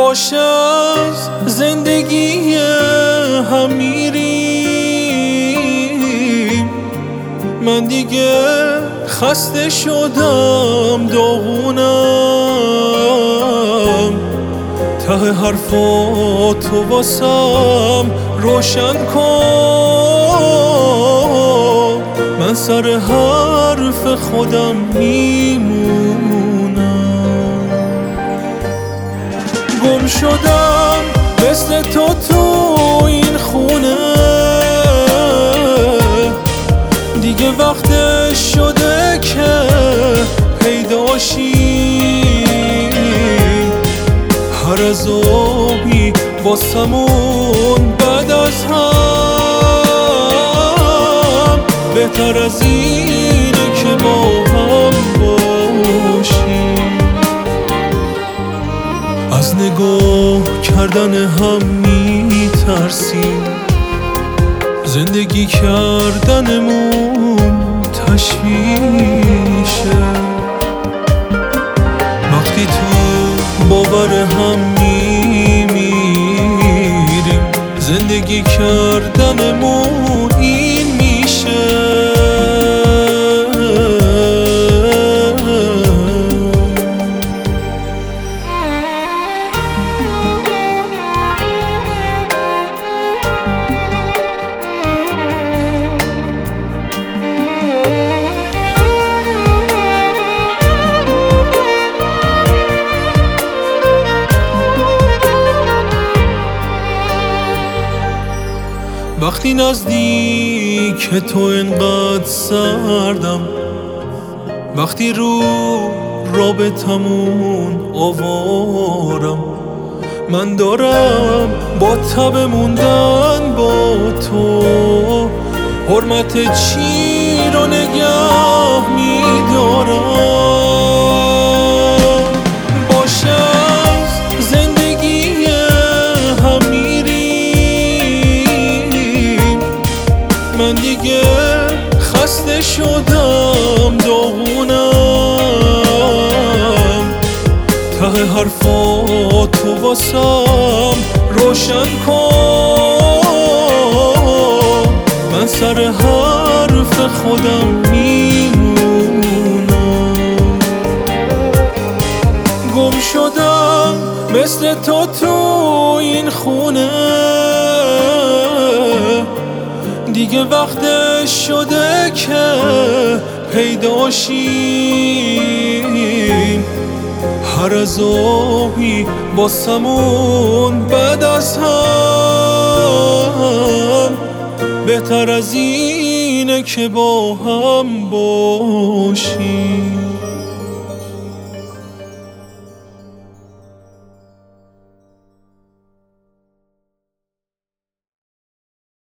باشه از زندگی هم میریم. من دیگه خسته شدم، داغونم، ته حرفاتو واسم روشن کن. من سر حرف خودم میمونم. گم شدم مثل تو این خونه، دیگه وقتش شده که پیداشی. هر عذابی واسمون بعد از هم بهتر از اینه که با هم باشیم. از نگاه کردن هم میترسیم، زندگی کردنمون تشویشه. وقتی تو باور هم میمیریم، زندگی کردنمون این میشه. وقتی نزدیک تو انقدر سردم، وقتی رو رابطمون آوارم، من دارم با تب موندن با تو حرمت چی رو نگه میدارم. باشه از زندگی هم میریم. من دیگه خسته شدم، داغونم، ته حرفاتو واسم روشن کن. من سر حرف خودم میمونم. گم شدم مثل تو این خونه، دیگه وقتش شده که پیداشیم. هر عذابی واسمون بعد از هم بهتر از اینه که با هم باشیم.